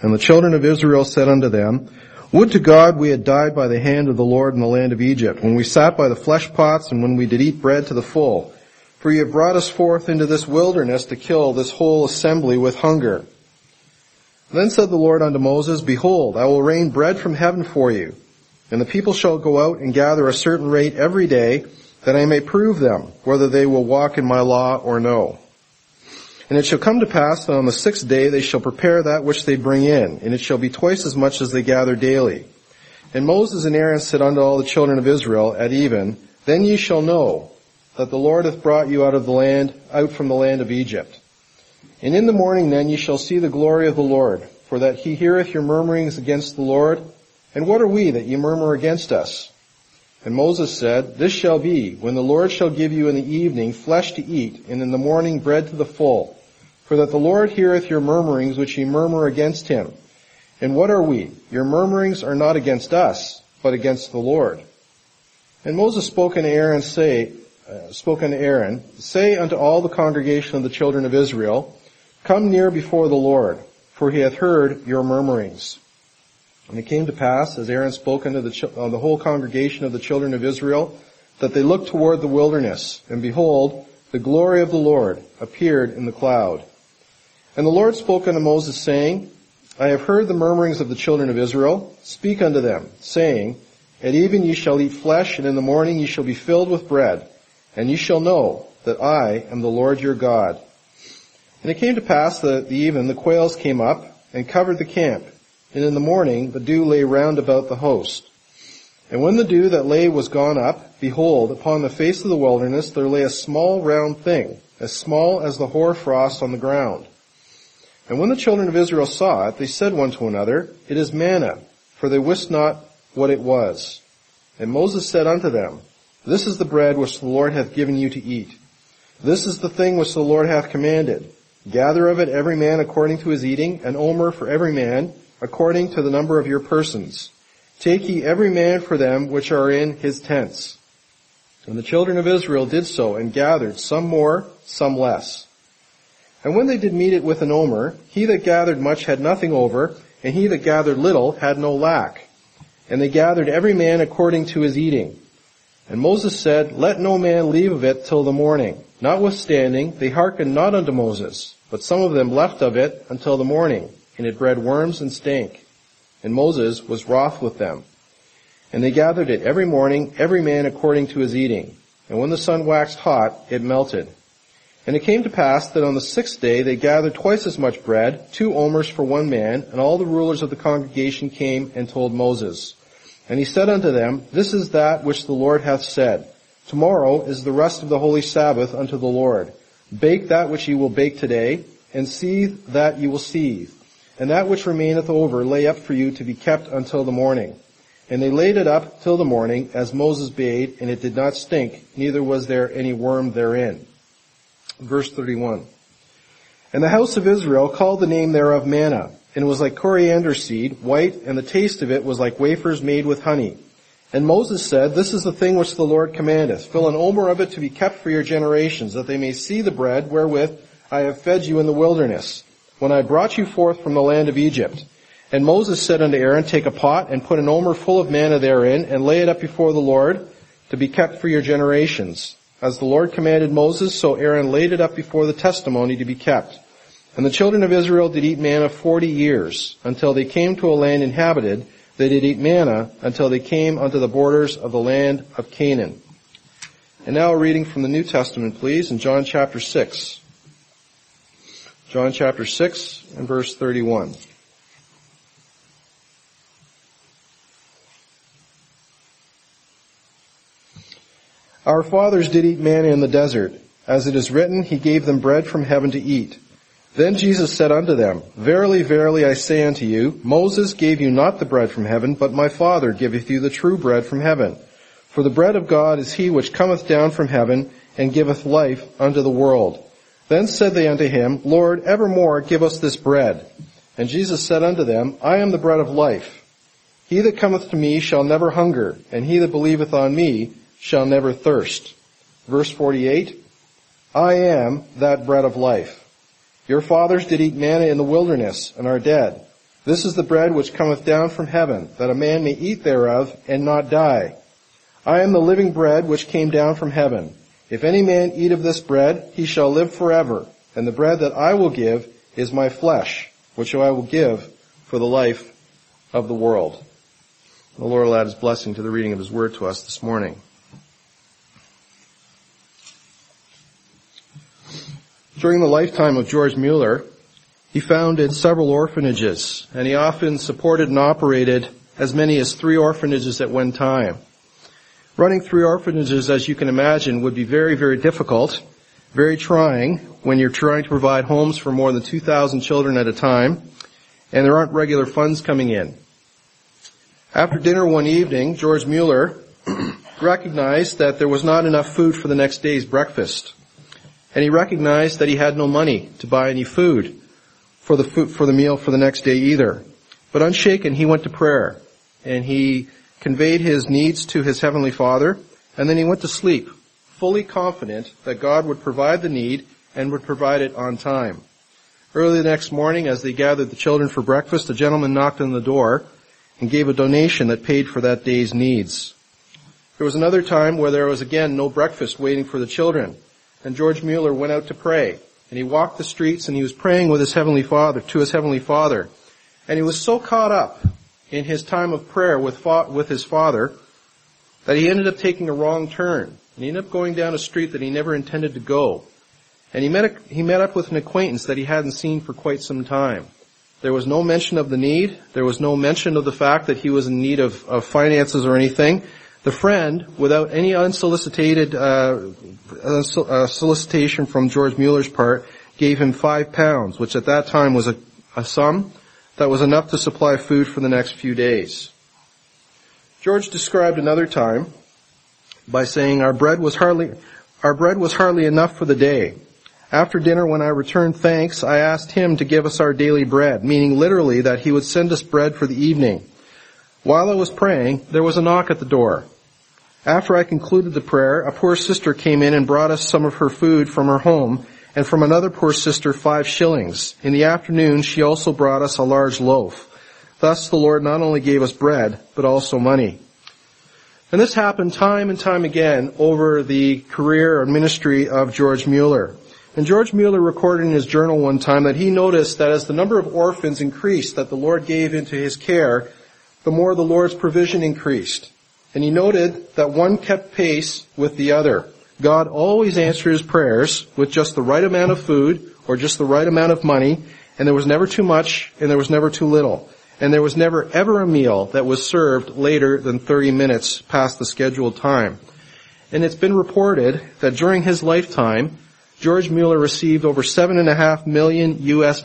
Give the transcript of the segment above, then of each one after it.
And the children of Israel said unto them, Would to God we had died by the hand of the Lord in the land of Egypt, when we sat by the flesh pots, and when we did eat bread to the full. For ye have brought us forth into this wilderness to kill this whole assembly with hunger. Then said the Lord unto Moses, Behold, I will rain bread from heaven for you, and the people shall go out and gather a certain rate every day, that I may prove them, whether they will walk in my law or no. And it shall come to pass that on the 6th day they shall prepare that which they bring in, and it shall be twice as much as they gather daily. And Moses and Aaron said unto all the children of Israel at even, Then ye shall know that the Lord hath brought you out from the land of Egypt. And in the morning then ye shall see the glory of the Lord, for that he heareth your murmurings against the Lord. And what are we that ye murmur against us? And Moses said, This shall be, when the Lord shall give you in the evening flesh to eat, and in the morning bread to the full. For that the Lord heareth your murmurings which ye murmur against him. And what are we? Your murmurings are not against us, but against the Lord. And Moses spoke unto Aaron, Say unto all the congregation of the children of Israel, Come near before the Lord, for he hath heard your murmurings. And it came to pass, as Aaron spoke unto the whole congregation of the children of Israel, that they looked toward the wilderness, and behold, the glory of the Lord appeared in the cloud. And the Lord spoke unto Moses, saying, I have heard the murmurings of the children of Israel. Speak unto them, saying, At even ye shall eat flesh, and in the morning ye shall be filled with bread, and ye shall know that I am the Lord your God. And it came to pass that at the even the quails came up and covered the camp, and in the morning the dew lay round about the host. And when the dew that lay was gone up, behold, upon the face of the wilderness there lay a small round thing, as small as the hoarfrost on the ground. And when the children of Israel saw it, they said one to another, It is manna, for they wist not what it was. And Moses said unto them, This is the bread which the Lord hath given you to eat. This is the thing which the Lord hath commanded. Gather of it every man according to his eating, an omer for every man, according to the number of your persons. Take ye every man for them which are in his tents. And the children of Israel did so, and gathered, some more, some less. And when they did meet it with an omer, he that gathered much had nothing over, and he that gathered little had no lack. And they gathered every man according to his eating. And Moses said, Let no man leave of it till the morning. Notwithstanding, they hearkened not unto Moses, but some of them left of it until the morning, and it bred worms and stank. And Moses was wroth with them. And they gathered it every morning, every man according to his eating. And when the sun waxed hot, it melted. And it came to pass that on the 6th day they gathered twice as much bread, 2 omers for one man, and all the rulers of the congregation came and told Moses. And he said unto them, This is that which the Lord hath said. Tomorrow is the rest of the holy Sabbath unto the Lord. Bake that which ye will bake today, and seethe that ye will seethe. And that which remaineth over lay up for you to be kept until the morning. And they laid it up till the morning, as Moses bade, and it did not stink, neither was there any worm therein. Verse 31. And the house of Israel called the name thereof manna, and it was like coriander seed, white, and the taste of it was like wafers made with honey. And Moses said, This is the thing which the Lord commandeth. Fill an omer of it to be kept for your generations, that they may see the bread wherewith I have fed you in the wilderness, when I brought you forth from the land of Egypt. And Moses said unto Aaron, Take a pot, and put an omer full of manna therein, and lay it up before the Lord, to be kept for your generations. As the Lord commanded Moses, so Aaron laid it up before the testimony to be kept. And the children of Israel did eat manna 40 years, until they came to a land inhabited. They did eat manna until they came unto the borders of the land of Canaan. And now a reading from the New Testament, please, in John chapter 6. John chapter 6 and verse 31. Our fathers did eat manna in the desert. As it is written, He gave them bread from heaven to eat. Then Jesus said unto them, Verily, verily, I say unto you, Moses gave you not the bread from heaven, but my Father giveth you the true bread from heaven. For the bread of God is he which cometh down from heaven, and giveth life unto the world. Then said they unto him, Lord, evermore give us this bread. And Jesus said unto them, I am the bread of life. He that cometh to me shall never hunger, and he that believeth on me shall never thirst. Verse 48, I am that bread of life. Your fathers did eat manna in the wilderness, and are dead. This is the bread which cometh down from heaven, that a man may eat thereof and not die. I am the living bread which came down from heaven. If any man eat of this bread, he shall live forever. And the bread that I will give is my flesh, which I will give for the life of the world. The Lord will add his blessing to the reading of his word to us this morning. During the lifetime of George Mueller, he founded several orphanages, and he often supported and operated as many as 3 orphanages at one time. Running 3 orphanages, as you can imagine, would be very, very difficult, very trying when you're trying to provide homes for more than 2,000 children at a time, and there aren't regular funds coming in. After dinner one evening, George Mueller recognized that there was not enough food for the next day's breakfast, and he recognized that he had no money to buy any food for the meal for the next day either. But unshaken, he went to prayer, and he conveyed his needs to his Heavenly Father, and then he went to sleep, fully confident that God would provide the need and would provide it on time. Early the next morning, as they gathered the children for breakfast, a gentleman knocked on the door and gave a donation that paid for that day's needs. There was another time where there was again no breakfast waiting for the children, and George Mueller went out to pray. And he walked the streets and he was praying with his Heavenly Father, to his Heavenly Father. And he was so caught up in his time of prayer with his Father that he ended up taking a wrong turn. And he ended up going down a street that he never intended to go. And he met up with an acquaintance that he hadn't seen for quite some time. There was no mention of the need. There was no mention of the fact that he was in need of finances or anything. The friend, without any unsolicited solicitation from George Mueller's part, gave him £5, which at that time was a sum that was enough to supply food for the next few days. George described another time by saying, Our bread was hardly enough for the day. After dinner, when I returned thanks, I asked him to give us our daily bread, meaning literally that he would send us bread for the evening. While I was praying, there was a knock at the door. After I concluded the prayer, a poor sister came in and brought us some of her food from her home, and from another poor sister 5 shillings. In the afternoon, she also brought us a large loaf. Thus the Lord not only gave us bread, but also money. And this happened time and time again over the career and ministry of George Mueller. And George Mueller recorded in his journal one time that he noticed that as the number of orphans increased that the Lord gave into his care, the more the Lord's provision increased. And he noted that one kept pace with the other. God always answered his prayers with just the right amount of food or just the right amount of money, and there was never too much and there was never too little. And there was never ever a meal that was served later than 30 minutes past the scheduled time. And it's been reported that during his lifetime, George Mueller received over $7.5 million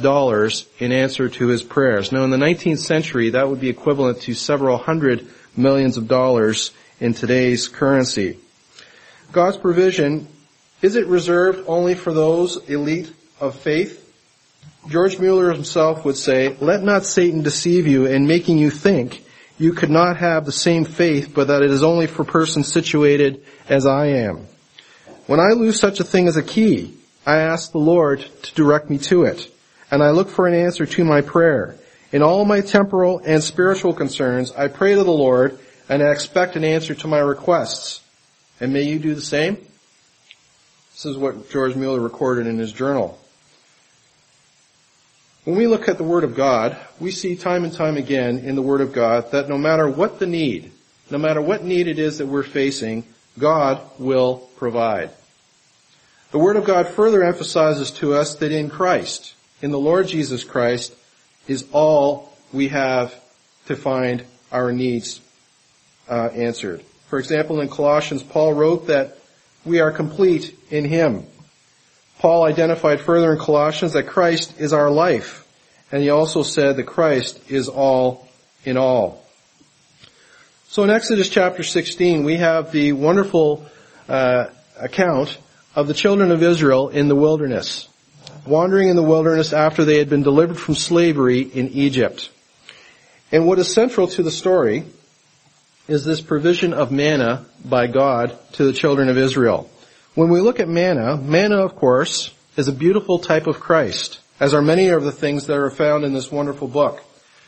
in answer to his prayers. Now in the 19th century, that would be equivalent to several hundred millions of dollars in today's currency. God's provision, is it reserved only for those elite of faith? George Mueller himself would say, Let not Satan deceive you in making you think you could not have the same faith, but that it is only for persons situated as I am. When I lose such a thing as a key, I ask the Lord to direct me to it, and I look for an answer to my prayer. In all my temporal and spiritual concerns, I pray to the Lord, and I expect an answer to my requests. And may you do the same? This is what George Mueller recorded in his journal. When we look at the Word of God, we see time and time again in the Word of God that no matter what the need, no matter what need it is that we're facing, God will provide. The Word of God further emphasizes to us that in Christ, in the Lord Jesus Christ, is all we have to find our needs answered. For example, in Colossians, Paul wrote that we are complete in Him. Paul identified further in Colossians that Christ is our life, and he also said that Christ is all in all. So in Exodus chapter 16, we have the wonderful account of the children of Israel in the wilderness, wandering in the wilderness after they had been delivered from slavery in Egypt. And what is central to the story is this provision of manna by God to the children of Israel. When we look at manna, of course, is a beautiful type of Christ, as are many of the things that are found in this wonderful book.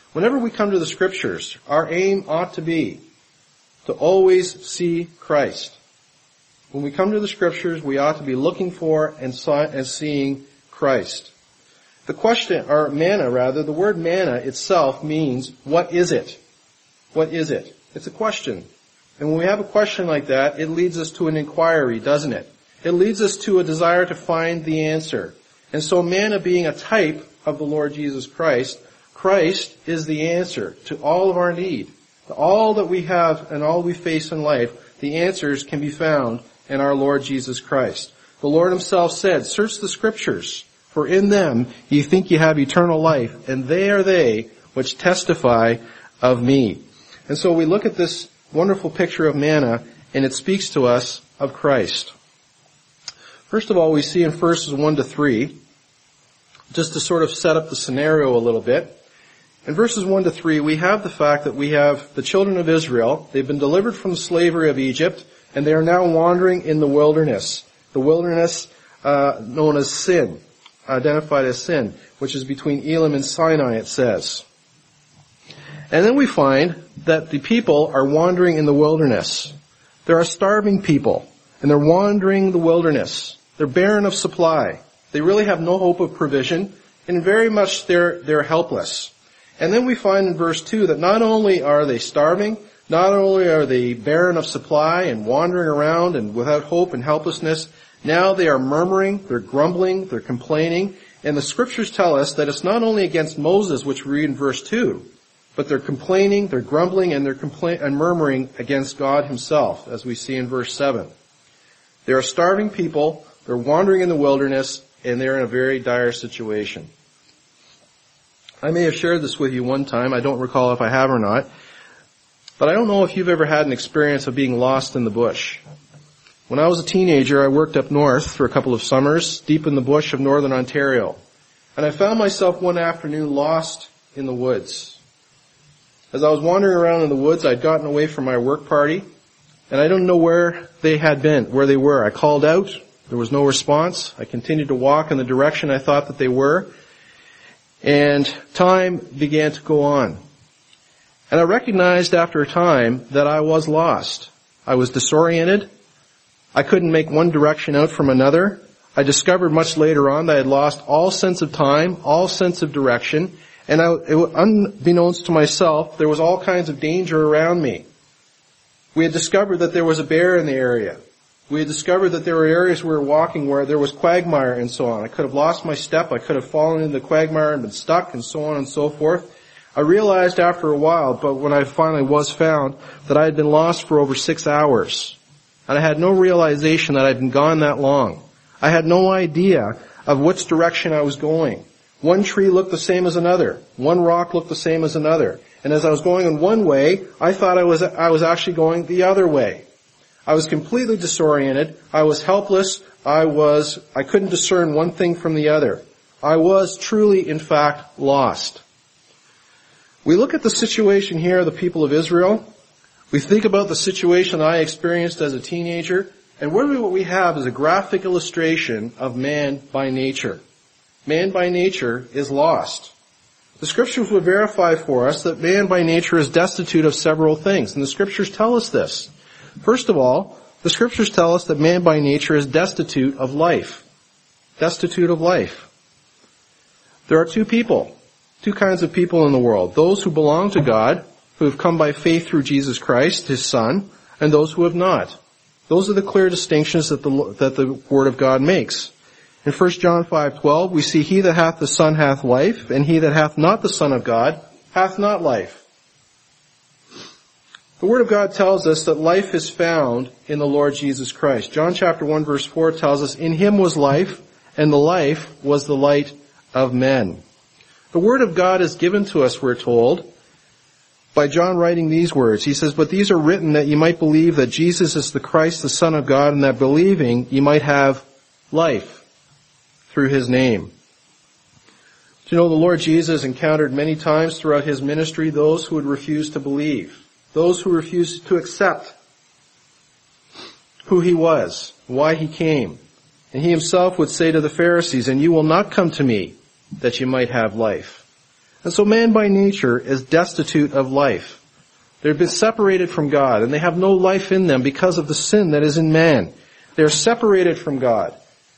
Whenever we come to the Scriptures, our aim ought to be to always see Christ. When we come to the Scriptures, we ought to be looking for and seeing Christ. The word manna itself means, what is it? What is it? It's a question. And when we have a question like that, it leads us to an inquiry, doesn't it? It leads us to a desire to find the answer. And so manna being a type of the Lord Jesus Christ, Christ is the answer to all of our need. To all that we have and all we face in life, the answers can be found in our Lord Jesus Christ. The Lord himself said, search the Scriptures, for in them ye think ye have eternal life, and they are they which testify of me. And so we look at this wonderful picture of manna, and it speaks to us of Christ. First of all, we see in verses 1 to 3, just to sort of set up the scenario a little bit. In verses 1 to 3, we have the fact that we have the children of Israel. They've been delivered from the slavery of Egypt, and they are now wandering in the wilderness. The wilderness known as Sin, identified as Sin, which is between Elim and Sinai, it says. And then we find that the people are wandering in the wilderness. There are starving people, and they're wandering the wilderness. They're barren of supply. They really have no hope of provision, and very much they're helpless. And then we find in verse 2 that not only are they starving, not only are they barren of supply and wandering around and without hope and helplessness, now they are murmuring, they're grumbling, they're complaining. And the Scriptures tell us that it's not only against Moses, which we read in verse 2, but they're complaining, they're grumbling, and they're murmuring against God himself, as we see in verse 7. They are starving people, they're wandering in the wilderness, and they're in a very dire situation. I may have shared this with you one time, I don't recall if I have or not, but I don't know if you've ever had an experience of being lost in the bush. When I was a teenager, I worked up north for a couple of summers, deep in the bush of northern Ontario. And I found myself one afternoon lost in the woods. As I was wandering around in the woods, I'd gotten away from my work party, and I didn't know where they had been, where they were. I called out, there was no response. I continued to walk in the direction I thought that they were, and time began to go on. And I recognized after a time that I was lost. I was disoriented. I couldn't make one direction out from another. I discovered much later on that I had lost all sense of time, all sense of direction, and unbeknownst to myself, there was all kinds of danger around me. We had discovered that there was a bear in the area. We had discovered that there were areas we were walking where there was quagmire and so on. I could have lost my step. I could have fallen into the quagmire and been stuck and so on and so forth. I realized after a while, but when I finally was found, that I had been lost for over 6 hours. And I had no realization that I'd been gone that long. I had no idea of which direction I was going. One tree looked the same as another. One rock looked the same as another. And as I was going in one way, I thought I was actually going the other way. I was completely disoriented. I was helpless. I couldn't discern one thing from the other. I was truly, in fact, lost. We look at the situation here of the people of Israel. We think about the situation I experienced as a teenager. And what we have is a graphic illustration of man by nature. Man by nature is lost. The Scriptures would verify for us that man by nature is destitute of several things. And the Scriptures tell us this. First of all, the Scriptures tell us that man by nature is destitute of life. Destitute of life. There are two kinds of people in the world. Those who belong to God, who have come by faith through Jesus Christ, His Son, and those who have not. Those are the clear distinctions that the Word of God makes. In 1 John 5:12, we see, he that hath the Son hath life, and he that hath not the Son of God hath not life. The Word of God tells us that life is found in the Lord Jesus Christ. John chapter 1 verse 4 tells us, in Him was life, and the life was the light of men. The Word of God is given to us, we're told, by John writing these words. He says, but these are written that ye might believe that Jesus is the Christ, the Son of God, and that believing ye might have life through His name. Do you know the Lord Jesus encountered many times throughout His ministry those who would refuse to believe, those who refused to accept who He was, why He came. And He Himself would say to the Pharisees, and you will not come to me that you might have life. And so man by nature is destitute of life. They've been separated from God, and they have no life in them because of the sin that is in man. They are separated from God,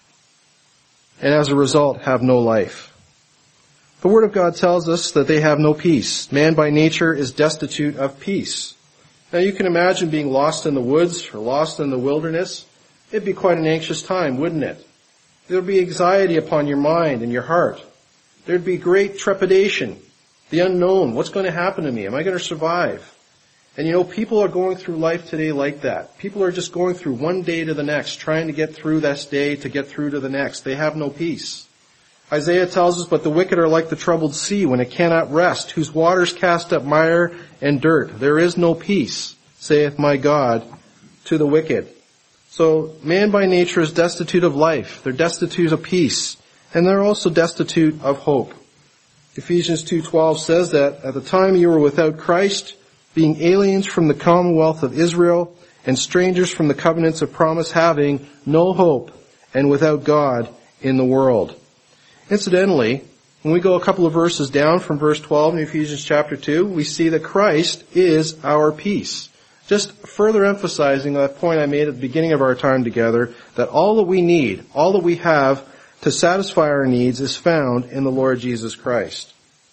and as a result have no life. The Word of God tells us that they have no peace. Man by nature is destitute of peace. Now you can imagine being lost in the woods or lost in the wilderness. It'd be quite an anxious time, wouldn't it? There'd be anxiety upon your mind and your heart. There'd be great trepidation, the unknown. What's going to happen to me? Am I going to survive? And you know, people are going through life today like that. People are just going through one day to the next, trying to get through this day to get through to the next. They have no peace. Isaiah tells us, but the wicked are like the troubled sea when it cannot rest, whose waters cast up mire and dirt. There is no peace, saith my God, to the wicked. So man by nature is destitute of life. They're destitute of peace. And they're also destitute of hope. Ephesians 2:12 says that at the time you were without Christ, being aliens from the commonwealth of Israel and strangers from the covenants of promise, having no hope and without God in the world. Incidentally, when we go a couple of verses down from verse 12 in Ephesians chapter 2, we see that Christ is our peace. Just further emphasizing that point I made at the beginning of our time together, that all that we need, all that we have to satisfy our needs is found in the Lord Jesus Christ.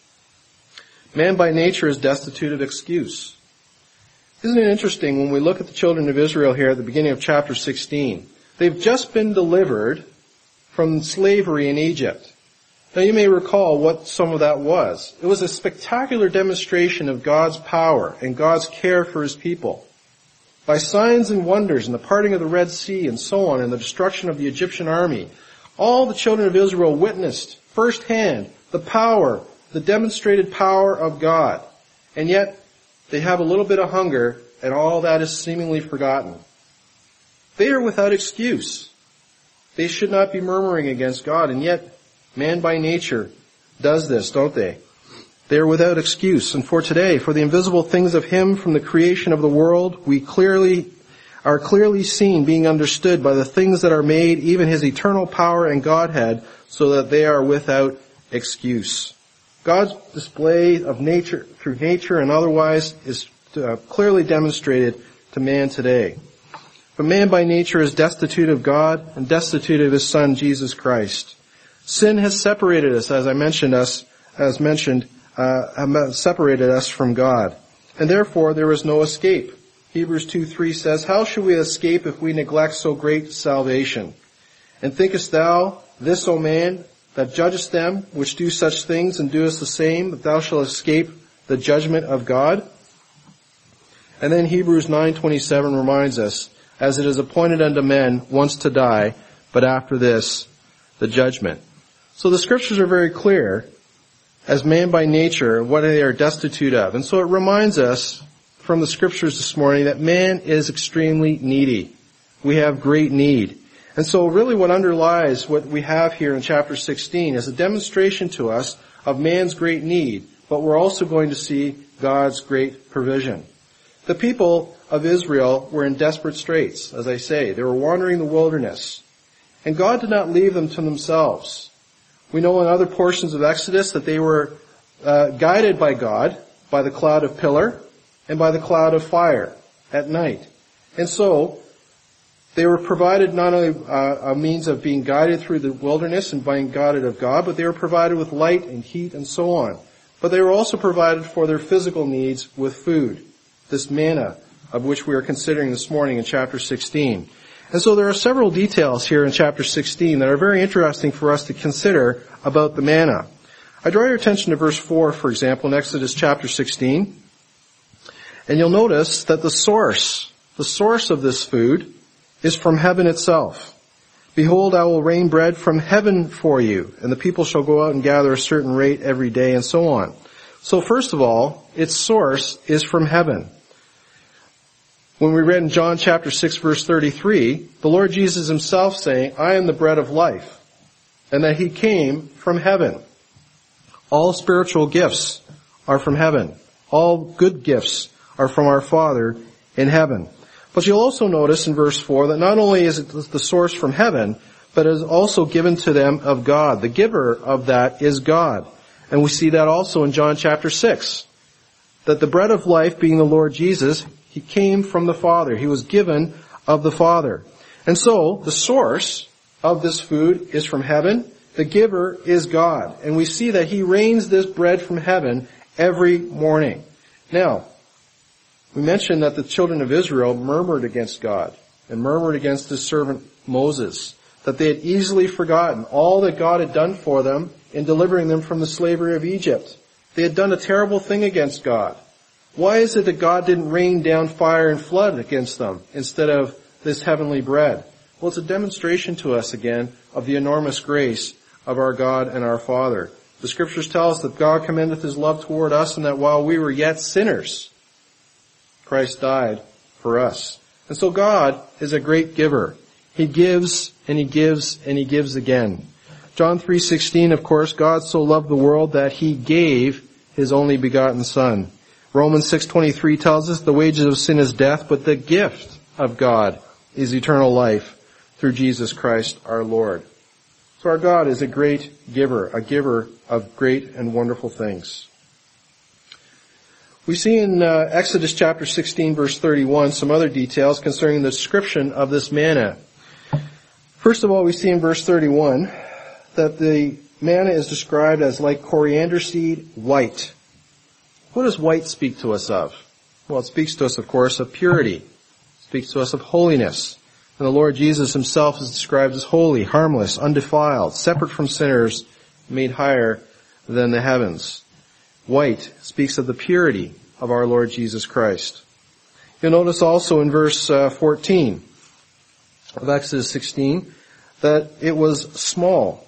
Man by nature is destitute of excuse. Isn't it interesting when we look at the children of Israel here at the beginning of chapter 16? They've just been delivered from slavery in Egypt. Now you may recall what some of that was. It was a spectacular demonstration of God's power and God's care for His people. By signs and wonders and the parting of the Red Sea and so on and the destruction of the Egyptian army, all the children of Israel witnessed firsthand the power, the demonstrated power of God. And yet, they have a little bit of hunger, and all that is seemingly forgotten. They are without excuse. They should not be murmuring against God, and yet, man by nature does this, don't they? They are without excuse. And for today, for the invisible things of Him from the creation of the world, we are clearly seen, being understood by the things that are made, even His eternal power and Godhead, so that they are without excuse. God's display of nature, through nature and otherwise, is clearly demonstrated to man today. But man by nature is destitute of God and destitute of His Son, Jesus Christ. Sin has separated us, separated us from God. And therefore, there is no escape. Hebrews 2:3 says, how shall we escape if we neglect so great salvation? And thinkest thou, this, O man, that judgest them which do such things and doest the same, that thou shalt escape the judgment of God? And then Hebrews 9:27 reminds us, as it is appointed unto men once to die, but after this, the judgment. So the scriptures are very clear, as man by nature, what they are destitute of. And so it reminds us from the scriptures this morning that man is extremely needy. We have great need. And so really what underlies what we have here in chapter 16 is a demonstration to us of man's great need, but we're also going to see God's great provision. The people of Israel were in desperate straits, as I say. They were wandering the wilderness. And God did not leave them to themselves. We know in other portions of Exodus that they were guided by God by the cloud of pillar and by the cloud of fire at night. And so they were provided not only a means of being guided through the wilderness and being guided of God, but they were provided with light and heat and so on. But they were also provided for their physical needs with food, this manna of which we are considering this morning in chapter 16. And so there are several details here in chapter 16 that are very interesting for us to consider about the manna. I draw your attention to verse 4, for example, in Exodus chapter 16. And you'll notice that the source of this food is from heaven itself. Behold, I will rain bread from heaven for you, and the people shall go out and gather a certain rate every day, and so on. So first of all, its source is from heaven. When we read in John chapter 6 verse 33, the Lord Jesus Himself saying, I am the bread of life, and that He came from heaven. All spiritual gifts are from heaven. All good gifts are from our Father in heaven. But you'll also notice in verse 4 that not only is it the source from heaven, but it is also given to them of God. The giver of that is God. And we see that also in John chapter 6. That the bread of life, being the Lord Jesus, He came from the Father. He was given of the Father. And so, the source of this food is from heaven. The giver is God. And we see that He rains this bread from heaven every morning. Now, we mentioned that the children of Israel murmured against God and murmured against His servant Moses, that they had easily forgotten all that God had done for them in delivering them from the slavery of Egypt. They had done a terrible thing against God. Why is it that God didn't rain down fire and flood against them instead of this heavenly bread? Well, it's a demonstration to us again of the enormous grace of our God and our Father. The Scriptures tell us that God commendeth His love toward us, and that while we were yet sinners, Christ died for us. And so God is a great giver. He gives and He gives and He gives again. John 3:16, of course, God so loved the world that He gave His only begotten Son. Romans 6:23 tells us the wages of sin is death, but the gift of God is eternal life through Jesus Christ our Lord. So our God is a great giver, a giver of great and wonderful things. We see in Exodus chapter 16 verse 31 some other details concerning the description of this manna. First of all, we see in verse 31 that the manna is described as like coriander seed, white. What does white speak to us of? Well, it speaks to us, of course, of purity. It speaks to us of holiness. And the Lord Jesus Himself is described as holy, harmless, undefiled, separate from sinners, made higher than the heavens. White speaks of the purity of our Lord Jesus Christ. You'll notice also in verse 14 of Exodus 16 that it was small.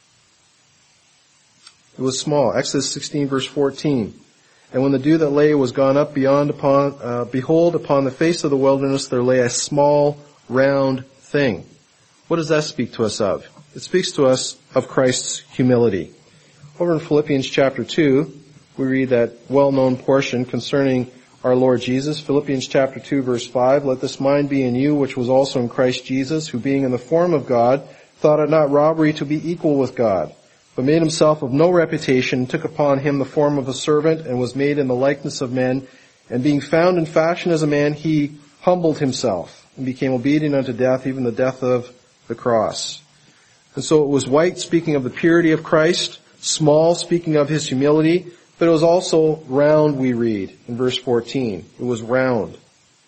It was small. Exodus 16 verse 14. And when the dew that lay was gone up behold, upon the face of the wilderness there lay a small, round thing. What does that speak to us of? It speaks to us of Christ's humility. Over in Philippians chapter 2, we read that well-known portion concerning our Lord Jesus. Philippians chapter 2 verse 5, let this mind be in you, which was also in Christ Jesus, who being in the form of God, thought it not robbery to be equal with God, but made Himself of no reputation, took upon Him the form of a servant, and was made in the likeness of men. And being found in fashion as a man, He humbled Himself, and became obedient unto death, even the death of the cross. And so it was white, speaking of the purity of Christ, small, speaking of His humility, but it was also round, we read in verse 14. It was round.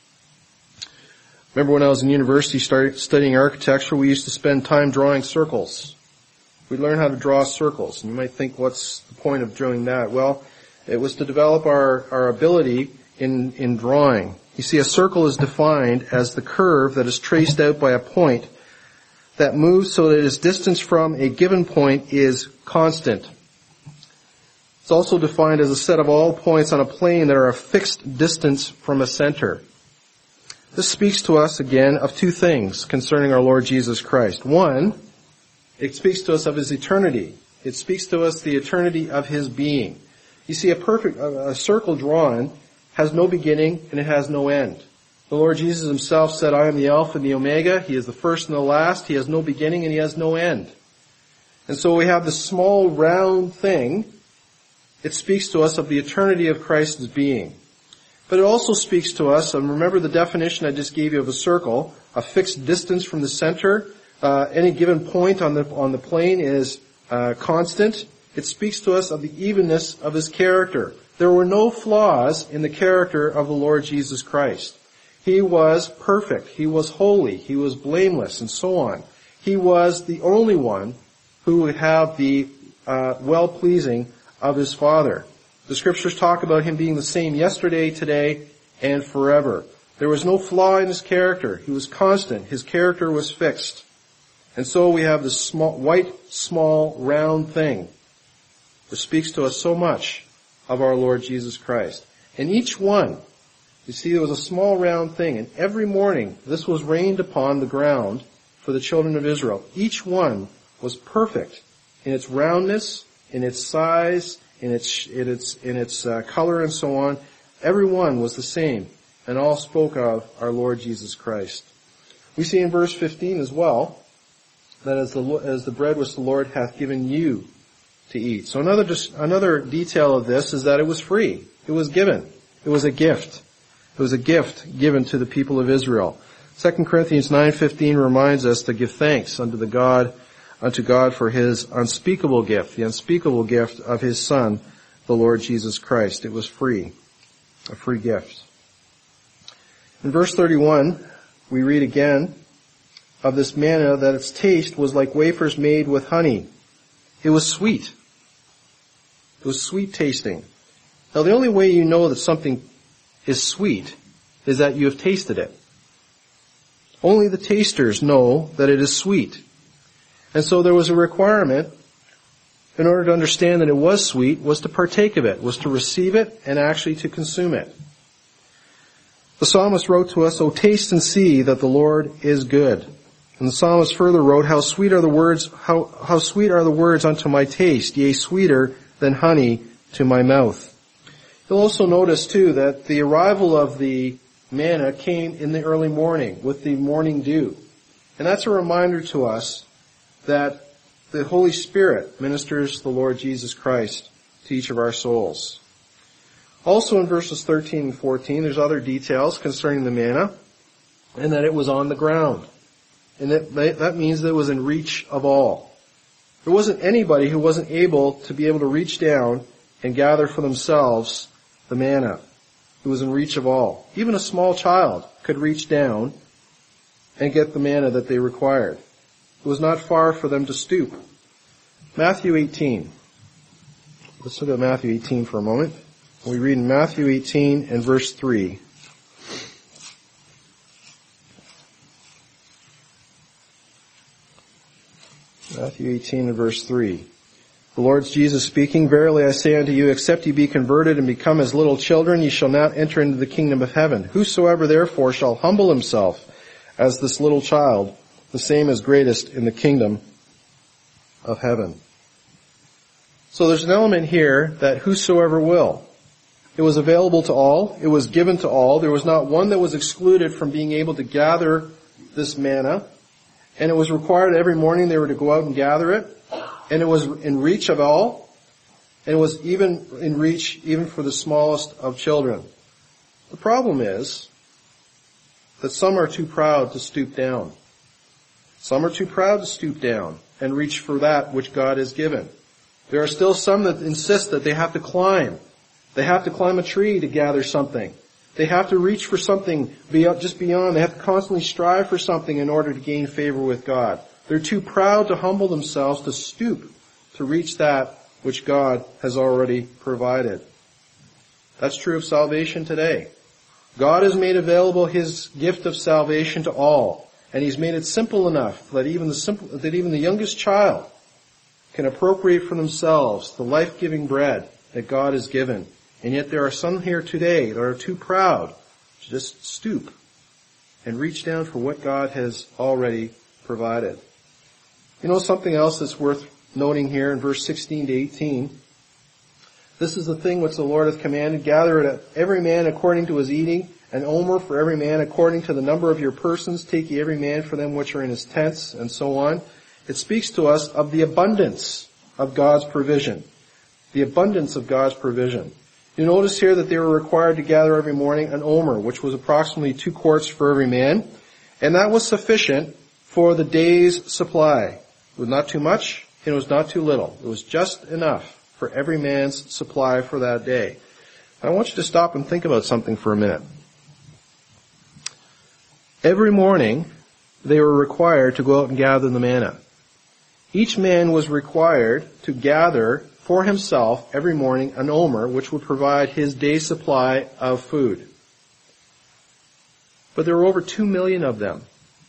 Remember when I was in university studying architecture, we used to spend time drawing circles. We'd learn how to draw circles. And you might think, what's the point of doing that? Well, it was to develop our ability in drawing. You see, a circle is defined as the curve that is traced out by a point that moves so that its distance from a given point is constant. It's also defined as a set of all points on a plane that are a fixed distance from a center. This speaks to us again of two things concerning our Lord Jesus Christ. One, it speaks to us of His eternity. It speaks to us the eternity of His being. You see, a circle drawn has no beginning and it has no end. The Lord Jesus Himself said, I am the Alpha and the Omega. He is the first and the last. He has no beginning and He has no end. And so we have this small round thing. It speaks to us of the eternity of Christ's being. But it also speaks to us, and remember the definition I just gave you of a circle, a fixed distance from the center. Any given point on the plane is constant. It speaks to us of the evenness of His character. There were no flaws in the character of the Lord Jesus Christ. He was perfect. He was holy. He was blameless, and so on. He was the only one who would have the well-pleasing of His Father. The Scriptures talk about Him being the same yesterday, today, and forever. There was no flaw in His character. He was constant. His character was fixed. And so we have this small, round thing which speaks to us so much of our Lord Jesus Christ. And each one, you see, there was a small round thing, and every morning this was rained upon the ground for the children of Israel. Each one was perfect in its roundness, in its size, in its color, and so on. Every one was the same, and all spoke of our Lord Jesus Christ. We see in verse 15 as well that as the bread which the Lord hath given you to eat. So another detail of this is that it was free. It was given. It was a gift. It was a gift given to the people of Israel. 2 Corinthians 9:15 reminds us to give thanks unto God for his unspeakable gift, the unspeakable gift of his Son, the Lord Jesus Christ. It was free, a free gift. In verse 31, we read again of this manna that its taste was like wafers made with honey. It was sweet. It was sweet tasting. Now the only way you know that something is sweet is that you have tasted it. Only the tasters know that it is sweet. And so there was a requirement in order to understand that it was sweet, was to partake of it, was to receive it and actually to consume it. The psalmist wrote to us, "O taste and see that the Lord is good." And the psalmist further wrote, how sweet are the words unto my taste, yea, sweeter than honey to my mouth. You'll also notice too that the arrival of the manna came in the early morning with the morning dew. And that's a reminder to us that the Holy Spirit ministers the Lord Jesus Christ to each of our souls. Also in verses 13 and 14, there's other details concerning the manna, and that it was on the ground. And that means that it was in reach of all. There wasn't anybody who wasn't able to reach down and gather for themselves the manna. It was in reach of all. Even a small child could reach down and get the manna that they required. It was not far for them to stoop. Matthew 18. Let's look at Matthew 18 for a moment. We read in Matthew 18 and verse 3. Matthew 18 and verse 3. The Lord Jesus speaking, "Verily I say unto you, except ye be converted and become as little children, ye shall not enter into the kingdom of heaven. Whosoever therefore shall humble himself as this little child, the same is greatest in the kingdom of heaven." So there's an element here that whosoever will. It was available to all. It was given to all. There was not one that was excluded from being able to gather this manna. And it was required every morning they were to go out and gather it. And it was in reach of all. And it was even in reach even for the smallest of children. The problem is that some are too proud to stoop down. Some are too proud to stoop down and reach for that which God has given. There are still some that insist that they have to climb. They have to climb a tree to gather something. They have to reach for something just beyond. They have to constantly strive for something in order to gain favor with God. They're too proud to humble themselves, to stoop, to reach that which God has already provided. That's true of salvation today. God has made available His gift of salvation to all, and He's made it simple enough that even the youngest child can appropriate for themselves the life-giving bread that God has given. And yet there are some here today that are too proud to just stoop and reach down for what God has already provided. You know something else that's worth noting here in verse 16 to 18? This is the thing which the Lord hath commanded. Gather it every man according to his eating, an omer for every man according to the number of your persons. Take ye every man for them which are in his tents, and so on. It speaks to us of the abundance of God's provision. The abundance of God's provision. You notice here that they were required to gather every morning an omer, which was approximately 2 quarts for every man. And that was sufficient for the day's supply. It was not too much, and it was not too little. It was just enough for every man's supply for that day. I want you to stop and think about something for a minute. Every morning, they were required to go out and gather the manna. Each man was required to gather for himself every morning an omer, which would provide his day's supply of food. But there were over 2 million of them.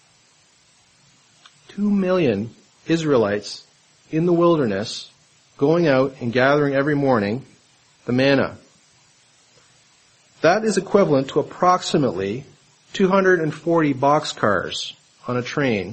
2 million Israelites in the wilderness going out and gathering every morning the manna. That is equivalent to approximately 240 boxcars on a train.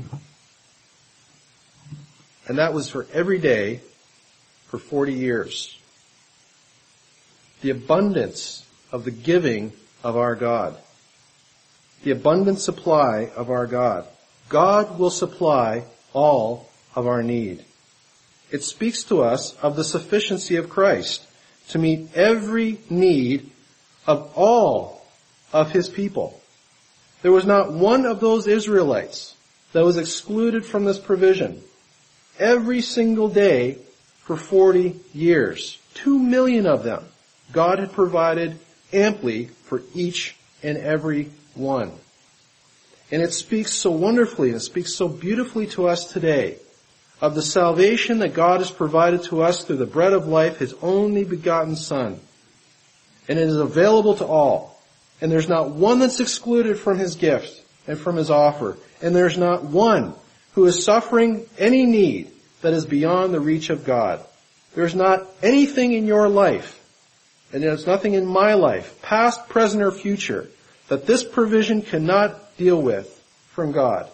And that was for every day for 40 years. The abundance of the giving of our God. The abundant supply of our God. God will supply all of our need. It speaks to us of the sufficiency of Christ to meet every need of all of his people. There was not one of those Israelites that was excluded from this provision. Every single day for 40 years. 2 million of them. God had provided amply for each and every one. And it speaks so wonderfully, and it speaks so beautifully to us today of the salvation that God has provided to us through the bread of life, his only begotten Son. And it is available to all. And there's not one that's excluded from his gift and from his offer. And there's not one who is suffering any need that is beyond the reach of God. There's not anything in your life, and there's nothing in my life, past, present, or future, that this provision cannot deal with from God.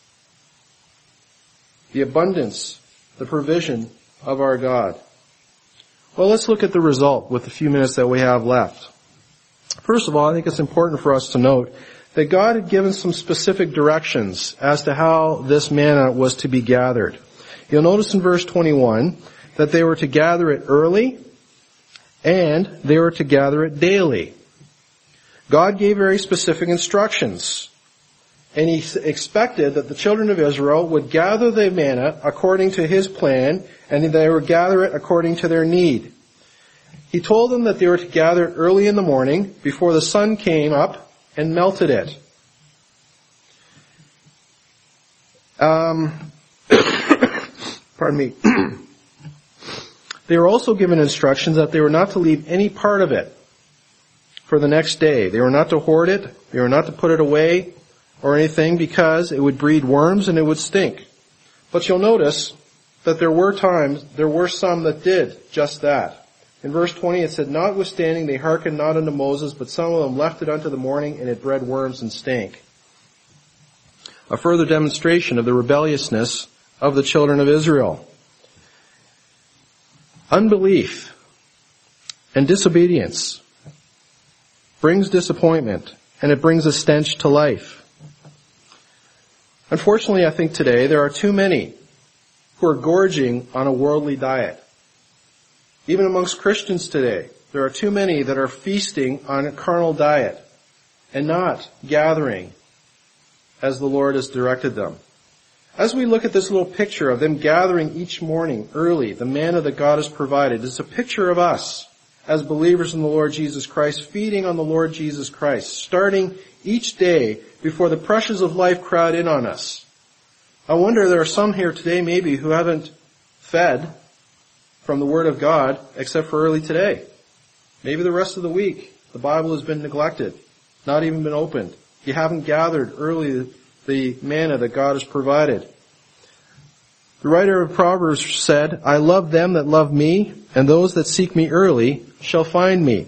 The abundance, the provision of our God. Well, let's look at the result with the few minutes that we have left. First of all, I think it's important for us to note that God had given some specific directions as to how this manna was to be gathered. You'll notice in verse 21 that they were to gather it early and they were to gather it daily. God gave very specific instructions. And he expected that the children of Israel would gather the manna according to his plan, and they would gather it according to their need. He told them that they were to gather it early in the morning before the sun came up and melted it. Pardon me. They were also given instructions that they were not to leave any part of it for the next day. They were not to hoard it. They were not to put it away or anything, because it would breed worms and it would stink. But you'll notice that there were some that did just that. In verse 20 it said, notwithstanding they hearkened not unto Moses, but some of them left it unto the morning, and it bred worms and stank. A further demonstration of the rebelliousness of the children of Israel. Unbelief and disobedience brings disappointment, and it brings a stench to life. Unfortunately, I think today there are too many who are gorging on a worldly diet. Even amongst Christians today, there are too many that are feasting on a carnal diet and not gathering as the Lord has directed them. As we look at this little picture of them gathering each morning early, the manna that God has provided, it's a picture of us as believers in the Lord Jesus Christ, feeding on the Lord Jesus Christ, starting each day before the pressures of life crowd in on us. I wonder, there are some here today maybe who haven't fed from the Word of God except for early today. Maybe the rest of the week the Bible has been neglected, not even been opened. You haven't gathered early the manna that God has provided. The writer of Proverbs said, I love them that love me, and those that seek me early shall find me.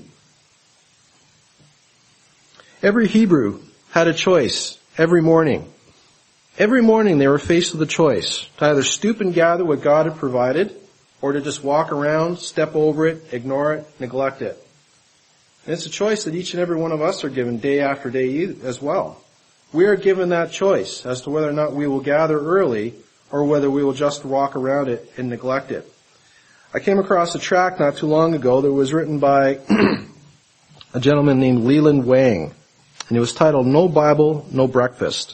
Every Hebrew had a choice every morning. Every morning they were faced with a choice to either stoop and gather what God had provided, or to just walk around, step over it, ignore it, neglect it. And it's a choice that each and every one of us are given day after day as well. We are given that choice as to whether or not we will gather early or whether we will just walk around it and neglect it. I came across a tract not too long ago that was written by a gentleman named Leland Wang, and it was titled, No Bible, No Breakfast.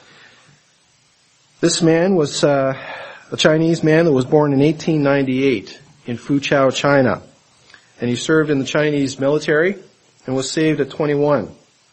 This man was a Chinese man that was born in 1898 in Fuzhou, China. And he served in the Chinese military and was saved at 21.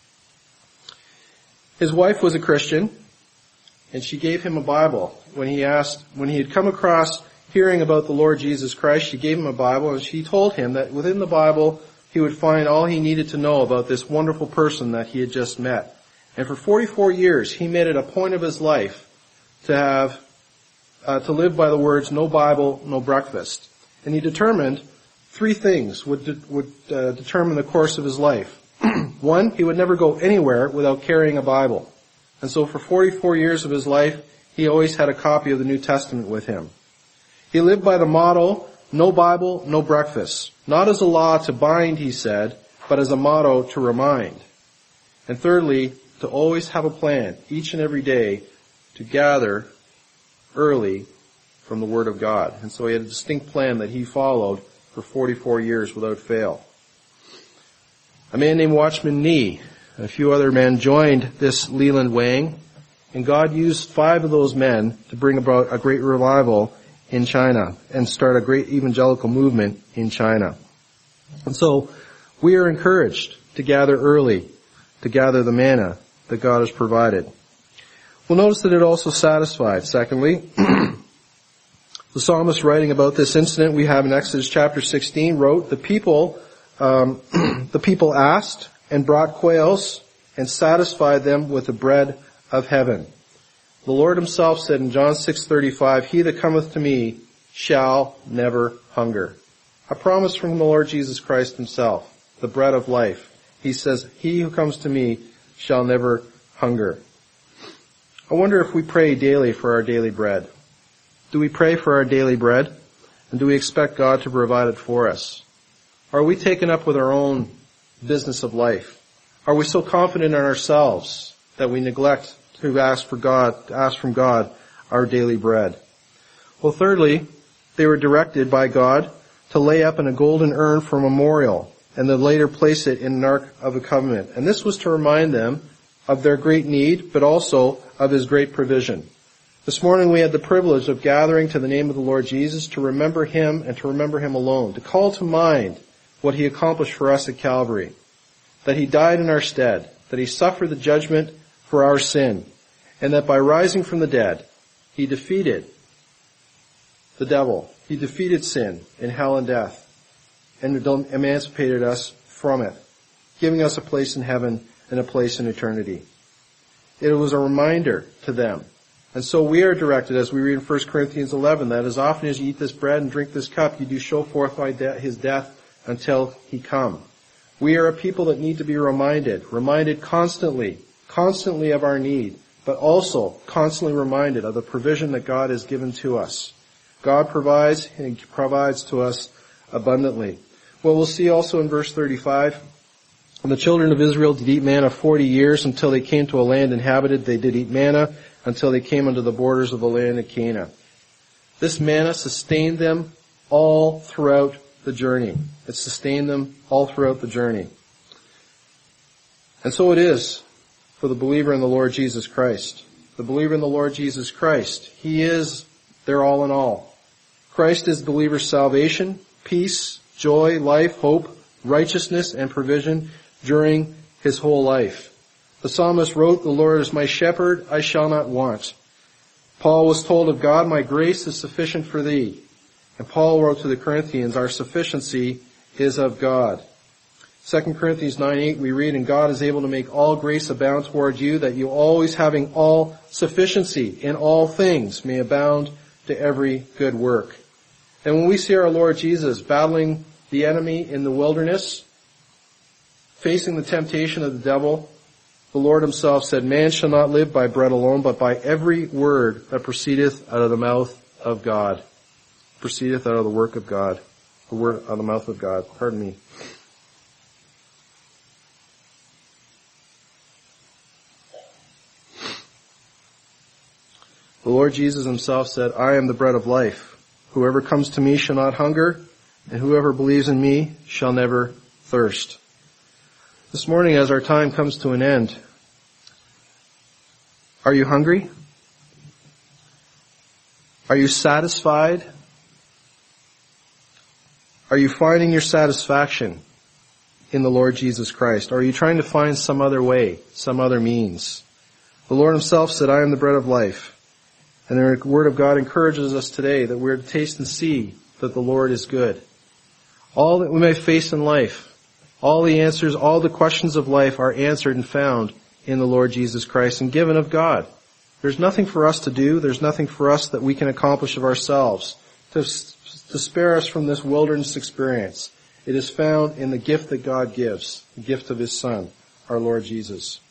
His wife was a Christian, and she gave him a Bible. When he had come across hearing about the Lord Jesus Christ, she gave him a Bible, and she told him that within the Bible he would find all he needed to know about this wonderful person that he had just met. And for 44 years, he made it a point of his life to live by the words, no Bible, no breakfast. And he determined 3 things would determine the course of his life. 1, he would never go anywhere without carrying a Bible. And so for 44 years of his life, he always had a copy of the New Testament with him. He lived by the motto, no Bible, no breakfast. Not as a law to bind, he said, but as a motto to remind. And thirdly, to always have a plan each and every day to gather early from the Word of God. And so he had a distinct plan that he followed for 44 years without fail. A man named Watchman Nee and a few other men joined this Leland Wang, and God used 5 of those men to bring about a great revival in China and start a great evangelical movement in China. And so we are encouraged to gather early, to gather the manna that God has provided. We'll notice that it also satisfied. Secondly, the psalmist writing about this incident we have in Exodus chapter 16 wrote, the people asked and brought quails and satisfied them with the bread of heaven. The Lord himself said in John 6:35, he that cometh to me shall never hunger. A promise from the Lord Jesus Christ himself, the bread of life. He says, he who comes to me shall never hunger. I wonder if we pray daily for our daily bread. Do we pray for our daily bread? And do we expect God to provide it for us? Are we taken up with our own business of life? Are we so confident in ourselves that we neglect to ask from God our daily bread? Well, thirdly, they were directed by God to lay up in a golden urn for a memorial and then later place it in an ark of the covenant. And this was to remind them of their great need, but also of his great provision. This morning we had the privilege of gathering to the name of the Lord Jesus to remember him and to remember him alone, to call to mind what he accomplished for us at Calvary, that he died in our stead, that he suffered the judgment for our sin, and that by rising from the dead, he defeated the devil. He defeated sin in hell and death and emancipated us from it, giving us a place in heaven and a place in eternity. It was a reminder to them. And so we are directed, as we read in 1 Corinthians 11, that as often as you eat this bread and drink this cup, you do show forth his death until he come. We are a people that need to be reminded constantly of our need, but also constantly reminded of the provision that God has given to us. God provides, and he provides to us abundantly. Well, we'll see also in verse 35, and the children of Israel did eat manna 40 years until they came to a land inhabited. They did eat manna until they came unto the borders of the land of Canaan. This manna sustained them all throughout the journey. It sustained them all throughout the journey. And so it is for the believer in the Lord Jesus Christ. The believer in the Lord Jesus Christ, he is their all in all. Christ is the believer's salvation, peace, joy, life, hope, righteousness, and provision during his whole life. The psalmist wrote, the Lord is my shepherd, I shall not want. Paul was told of God, my grace is sufficient for thee. And Paul wrote to the Corinthians, our sufficiency is of God. 2 Corinthians 9:8 we read, and God is able to make all grace abound toward you, that you always having all sufficiency in all things may abound to every good work. And when we see our Lord Jesus battling the enemy in the wilderness, facing the temptation of the devil, the Lord himself said, man shall not live by bread alone, but by every word that proceedeth out of the mouth of God. Proceedeth out of the work of God. The word out of the mouth of God. Pardon me. The Lord Jesus himself said, I am the bread of life. Whoever comes to me shall not hunger, and whoever believes in me shall never thirst. This morning, as our time comes to an end, are you hungry? Are you satisfied? Are you finding your satisfaction in the Lord Jesus Christ? Or are you trying to find some other way, some other means? The Lord himself said, I am the bread of life. And the Word of God encourages us today that we're to taste and see that the Lord is good. All that we may face in life, all the answers, all the questions of life are answered and found in the Lord Jesus Christ and given of God. There's nothing for us to do. There's nothing for us that we can accomplish of ourselves to spare us from this wilderness experience. It is found in the gift that God gives, the gift of his Son, our Lord Jesus.